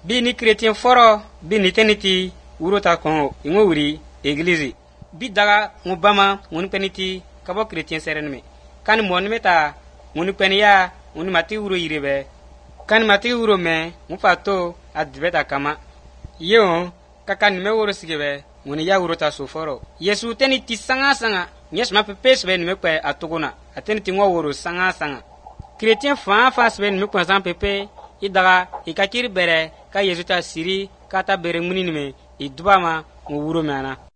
Bini chrétien foro bini teniti urota kon ingo wuri église bi daga ngubama ngoni peniti kabo chrétien serenme kan mon meta ngoni penia ngoni mati uro yirebe kan mati uro me mufato adbeta kama yo kakan me woro sigebe ngoni ya urota soforo yesu teniti sanga nyes ma pepes ben me kwe atuguna ateniti ngo woro sanga chrétien fa ben me kwe san pepe idaga ikakiri bere ka yesu ta siri kata bere munini me idubama mu wuro me ana